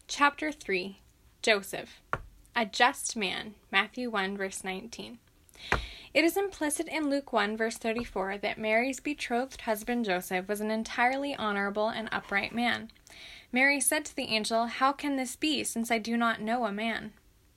Chapter 3. Joseph, a just man, Matthew 1, verse 19. It is implicit in Luke 1, verse 34, that Mary's betrothed husband Joseph was an entirely honorable and upright man. Mary said to the angel, "How can this be, since I do not know a man?"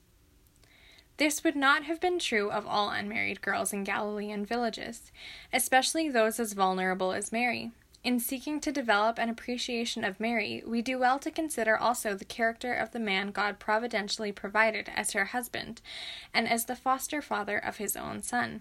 This would not have been true of all unmarried girls in Galilean villages, especially those as vulnerable as Mary. In seeking to develop an appreciation of Mary, we do well to consider also the character of the man God providentially provided as her husband, and as the foster father of his own son.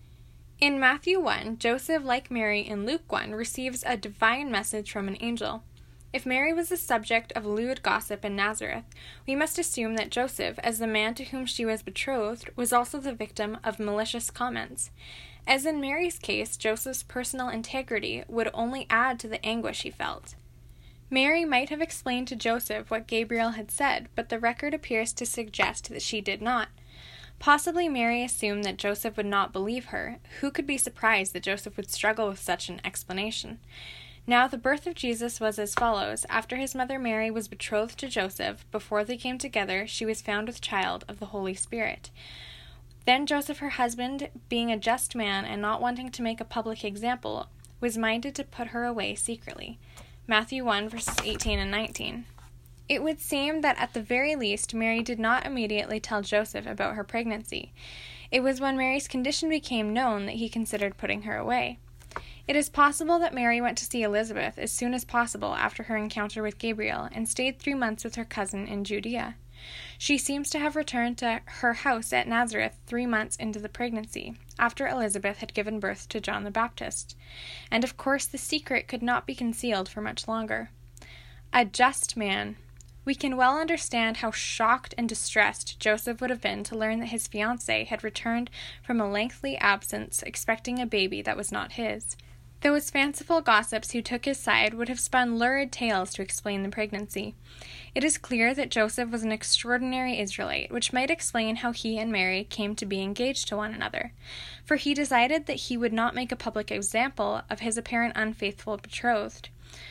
In Matthew 1, Joseph, like Mary in Luke 1, receives a divine message from an angel. If Mary was the subject of lewd gossip in Nazareth, we must assume that Joseph, as the man to whom she was betrothed, was also the victim of malicious comments. As in Mary's case, Joseph's personal integrity would only add to the anguish he felt. Mary might have explained to Joseph what Gabriel had said, but the record appears to suggest that she did not. Possibly Mary assumed that Joseph would not believe her. Who could be surprised that Joseph would struggle with such an explanation? Now the birth of Jesus was as follows. After his mother Mary was betrothed to Joseph, before they came together, she was found with child of the Holy Spirit. Then Joseph, her husband, being a just man and not wanting to make a public example, was minded to put her away secretly. Matthew 1, verses 18 and 19. It would seem that at the very least Mary did not immediately tell Joseph about her pregnancy. It was when Mary's condition became known that he considered putting her away. It is possible that Mary went to see Elizabeth as soon as possible after her encounter with Gabriel and stayed 3 months with her cousin in Judea. She seems to have returned to her house at Nazareth 3 months into the pregnancy, after Elizabeth had given birth to John the Baptist. And of course the secret could not be concealed for much longer. A just man. We can well understand how shocked and distressed Joseph would have been to learn that his fiancée had returned from a lengthy absence expecting a baby that was not his. Those fanciful gossips who took his side would have spun lurid tales to explain the pregnancy. It is clear that Joseph was an extraordinary Israelite, which might explain how he and Mary came to be engaged to one another, for he decided that he would not make a public example of his apparent unfaithful betrothed.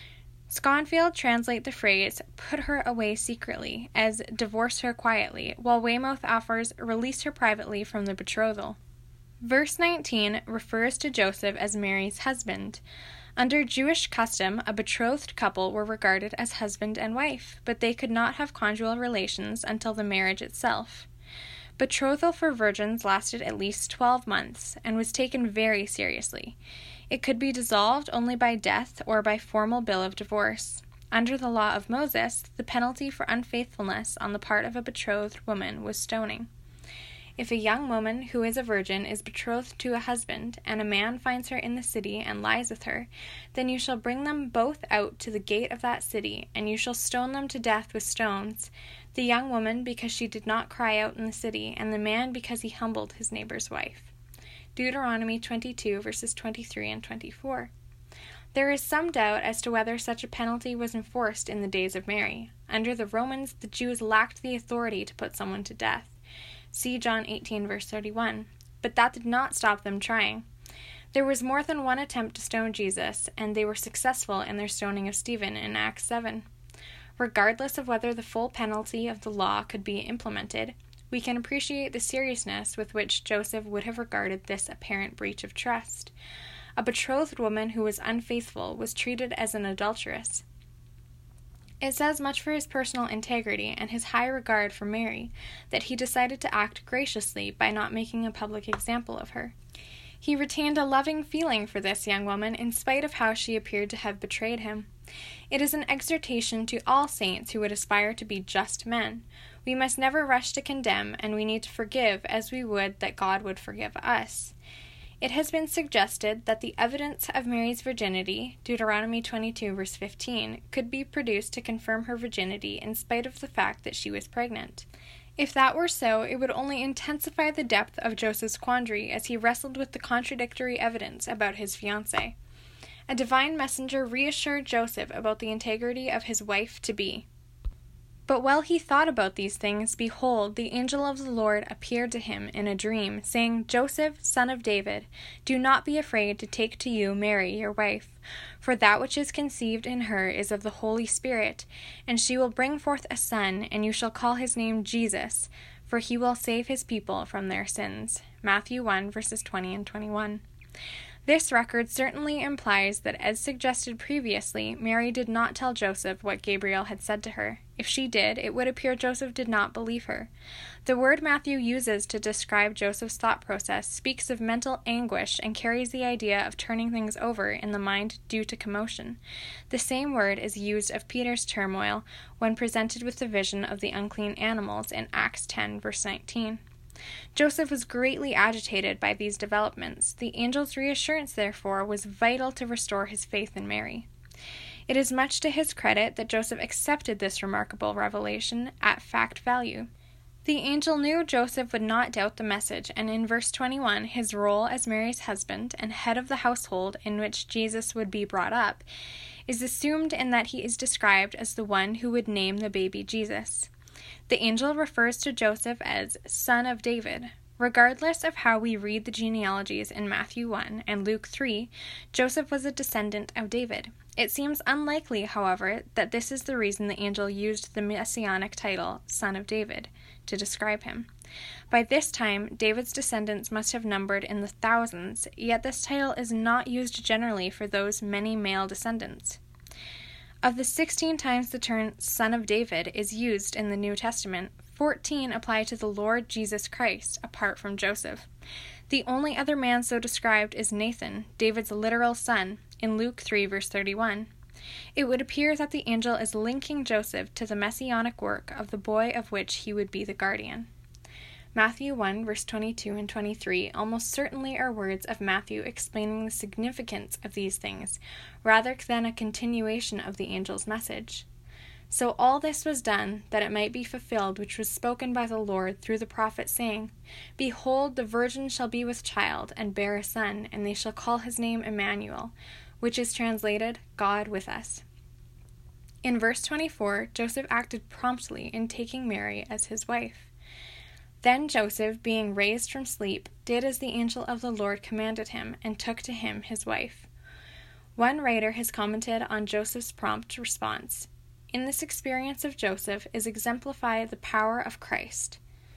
Sconfield translate the phrase, "put her away secretly," as "divorce her quietly," while Weymouth offers, "release her privately from the betrothal." Verse 19 refers to Joseph as Mary's husband. Under Jewish custom, a betrothed couple were regarded as husband and wife, but they could not have conjugal relations until the marriage itself. Betrothal for virgins lasted at least 12 months and was taken very seriously. It could be dissolved only by death or by formal bill of divorce. Under the law of Moses, the penalty for unfaithfulness on the part of a betrothed woman was stoning. If a young woman who is a virgin is betrothed to a husband, and a man finds her in the city and lies with her, then you shall bring them both out to the gate of that city, and you shall stone them to death with stones, the young woman because she did not cry out in the city, and the man because he humbled his neighbor's wife. Deuteronomy 22, verses 23 and 24. There is some doubt as to whether such a penalty was enforced in the days of Mary. Under the Romans, the Jews lacked the authority to put someone to death. See John 18, verse 31. But that did not stop them trying. There was more than one attempt to stone Jesus, and they were successful in their stoning of Stephen in Acts 7. Regardless of whether the full penalty of the law could be implemented, we can appreciate the seriousness with which Joseph would have regarded this apparent breach of trust. A betrothed woman who was unfaithful was treated as an adulteress. It says much for his personal integrity and his high regard for Mary that he decided to act graciously by not making a public example of her. He retained a loving feeling for this young woman in spite of how she appeared to have betrayed him. It is an exhortation to all saints who would aspire to be just men. We must never rush to condemn, and we need to forgive as we would that God would forgive us. It has been suggested that the evidence of Mary's virginity, Deuteronomy 22, verse 15, could be produced to confirm her virginity in spite of the fact that she was pregnant. If that were so, it would only intensify the depth of Joseph's quandary as he wrestled with the contradictory evidence about his fiancée. A divine messenger reassured Joseph about the integrity of his wife-to-be. But while he thought about these things, behold, the angel of the Lord appeared to him in a dream, saying, Joseph, son of David, do not be afraid to take to you Mary, your wife, for that which is conceived in her is of the Holy Spirit, and she will bring forth a son, and you shall call his name Jesus, for he will save his people from their sins. Matthew 1, verses 20 and 21. This record certainly implies that, as suggested previously, Mary did not tell Joseph what Gabriel had said to her. If she did, it would appear Joseph did not believe her. The word Matthew uses to describe Joseph's thought process speaks of mental anguish and carries the idea of turning things over in the mind due to commotion. The same word is used of Peter's turmoil when presented with the vision of the unclean animals in Acts 10, verse 19. Joseph was greatly agitated by these developments. The angel's reassurance, therefore, was vital to restore his faith in Mary. It is much to his credit that Joseph accepted this remarkable revelation at fact value. The angel knew Joseph would not doubt the message, and in verse 21, his role as Mary's husband and head of the household in which Jesus would be brought up is assumed in that he is described as the one who would name the baby Jesus. The angel refers to Joseph as son of David. Regardless of how we read the genealogies in Matthew 1 and Luke 3, Joseph was a descendant of David. It seems unlikely, however, that this is the reason the angel used the messianic title, Son of David, to describe him. By this time, David's descendants must have numbered in the thousands, yet this title is not used generally for those many male descendants. Of the 16 times the term Son of David is used in the New Testament, 14 apply to the Lord Jesus Christ, apart from Joseph. The only other man so described is Nathan, David's literal son, in Luke 3, verse 31. It would appear that the angel is linking Joseph to the messianic work of the boy of which he would be the guardian. Matthew 1, verse 22 and 23 almost certainly are words of Matthew explaining the significance of these things, rather than a continuation of the angel's message. So all this was done, that it might be fulfilled which was spoken by the Lord through the prophet, saying, Behold, the virgin shall be with child, and bear a son, and they shall call his name Emmanuel, which is translated, God with us. In verse 24, Joseph acted promptly in taking Mary as his wife. Then Joseph, being raised from sleep, did as the angel of the Lord commanded him, and took to him his wife. One writer has commented on Joseph's prompt response. In this experience of Joseph is exemplified the power of Christ,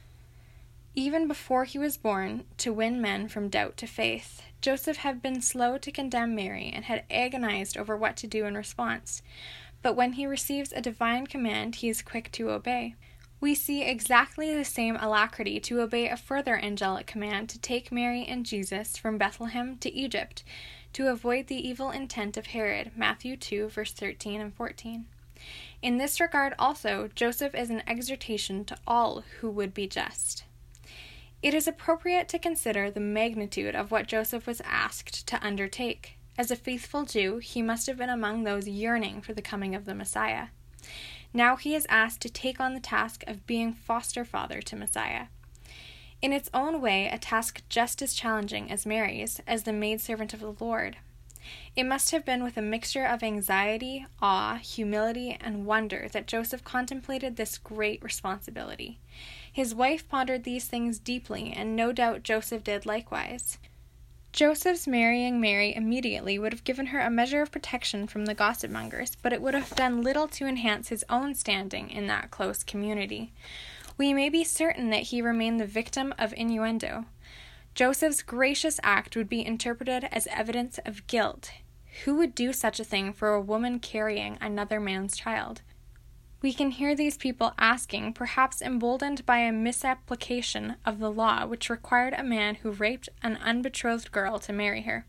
even before he was born, to win men from doubt to faith. Joseph had been slow to condemn Mary and had agonized over what to do in response. But when he receives a divine command, he is quick to obey. We see exactly the same alacrity to obey a further angelic command to take Mary and Jesus from Bethlehem to Egypt, to avoid the evil intent of Herod, Matthew 2, verse 13 and 14. In this regard also, Joseph is an exhortation to all who would be just. It is appropriate to consider the magnitude of what Joseph was asked to undertake. As a faithful Jew, he must have been among those yearning for the coming of the Messiah. Now he is asked to take on the task of being foster father to Messiah. In its own way, a task just as challenging as Mary's, as the maidservant of the Lord. It must have been with a mixture of anxiety, awe, humility, and wonder that Joseph contemplated this great responsibility. His wife pondered these things deeply, and no doubt Joseph did likewise. Joseph's marrying Mary immediately would have given her a measure of protection from the gossip-mongers, but it would have done little to enhance his own standing in that close community. We may be certain that he remained the victim of innuendo. Joseph's gracious act would be interpreted as evidence of guilt. Who would do such a thing for a woman carrying another man's child? We can hear these people asking, perhaps emboldened by a misapplication of the law which required a man who raped an unbetrothed girl to marry her.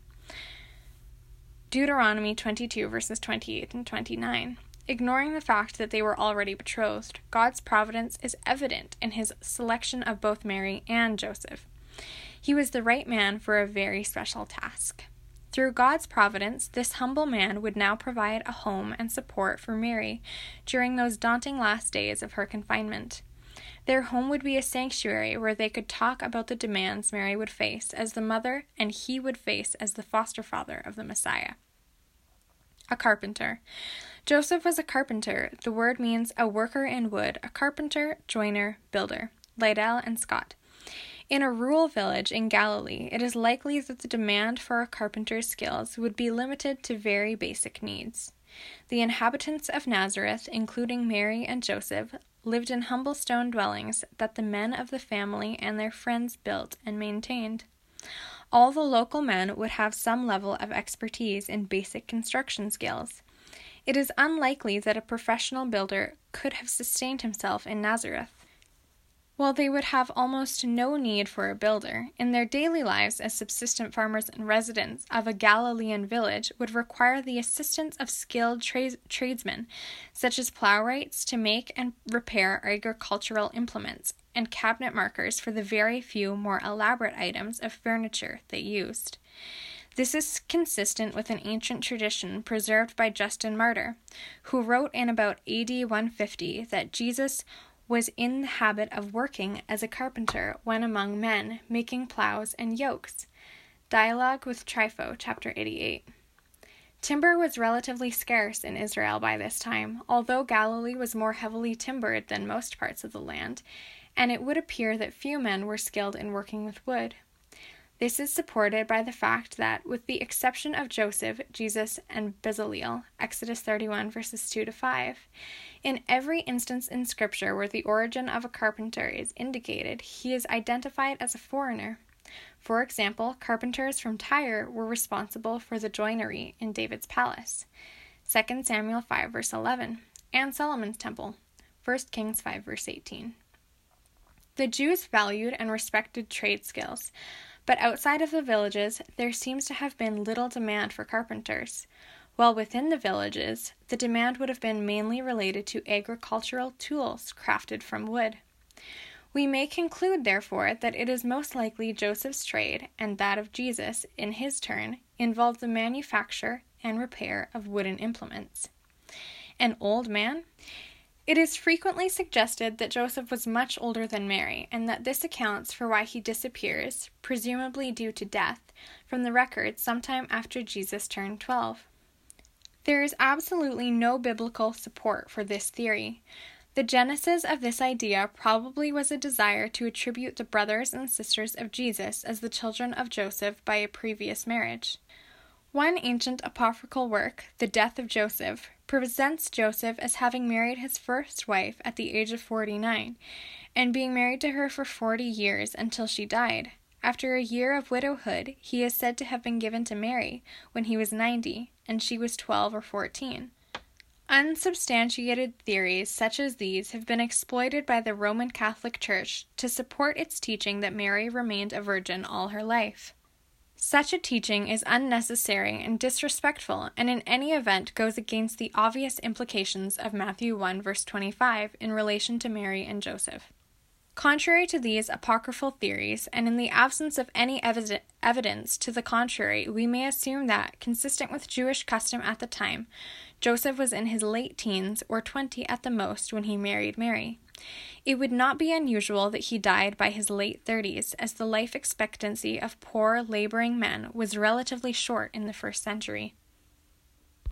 Deuteronomy 22, verses 28 and 29. Ignoring the fact that they were already betrothed, God's providence is evident in his selection of both Mary and Joseph. He was the right man for a very special task. Through God's providence, this humble man would now provide a home and support for Mary during those daunting last days of her confinement. Their home would be a sanctuary where they could talk about the demands Mary would face as the mother and he would face as the foster father of the Messiah. A carpenter. Joseph was a carpenter. The word means a worker in wood, a carpenter, joiner, builder. Liddell and Scott. In a rural village in Galilee, it is likely that the demand for a carpenter's skills would be limited to very basic needs. The inhabitants of Nazareth, including Mary and Joseph, lived in humble stone dwellings that the men of the family and their friends built and maintained. All the local men would have some level of expertise in basic construction skills. It is unlikely that a professional builder could have sustained himself in Nazareth. While they would have almost no need for a builder, in their daily lives as subsistent farmers and residents of a Galilean village would require the assistance of skilled tradesmen, such as plowrights, to make and repair agricultural implements, and cabinet makers for the very few more elaborate items of furniture they used. This is consistent with an ancient tradition preserved by Justin Martyr, who wrote in about AD 150 that Jesus was in the habit of working as a carpenter when among men, making plows and yokes. Dialogue with Trypho, chapter 88. Timber was relatively scarce in Israel by this time, although Galilee was more heavily timbered than most parts of the land, and it would appear that few men were skilled in working with wood. This is supported by the fact that, with the exception of Joseph, Jesus, and Bezaleel, Exodus 31 verses 2-5, in every instance in Scripture where the origin of a carpenter is indicated, he is identified as a foreigner. For example, carpenters from Tyre were responsible for the joinery in David's palace, 2 Samuel 5 verse 11, and Solomon's temple, 1 Kings 5 verse 18. The Jews valued and respected trade skills, but outside of the villages, there seems to have been little demand for carpenters, while within the villages, the demand would have been mainly related to agricultural tools crafted from wood. We may conclude, therefore, that it is most likely Joseph's trade, and that of Jesus, in his turn, involved the manufacture and repair of wooden implements. An old man? It is frequently suggested that Joseph was much older than Mary, and that this accounts for why he disappears, presumably due to death, from the record sometime after Jesus turned 12. There is absolutely no biblical support for this theory. The genesis of this idea probably was a desire to attribute the brothers and sisters of Jesus as the children of Joseph by a previous marriage. One ancient apocryphal work, The Death of Joseph, presents Joseph as having married his first wife at the age of 49, and being married to her for 40 years until she died. After a year of widowhood, he is said to have been given to Mary when he was 90, and she was 12 or 14. Unsubstantiated theories such as these have been exploited by the Roman Catholic Church to support its teaching that Mary remained a virgin all her life. Such a teaching is unnecessary and disrespectful, and in any event goes against the obvious implications of Matthew 1 verse 25 in relation to Mary and Joseph. Contrary to these apocryphal theories, and in the absence of any evidence to the contrary, we may assume that, consistent with Jewish custom at the time, Joseph was in his late teens or 20 at the most when he married Mary. It would not be unusual that he died by his late 30s, as the life expectancy of poor, laboring men was relatively short in the first century.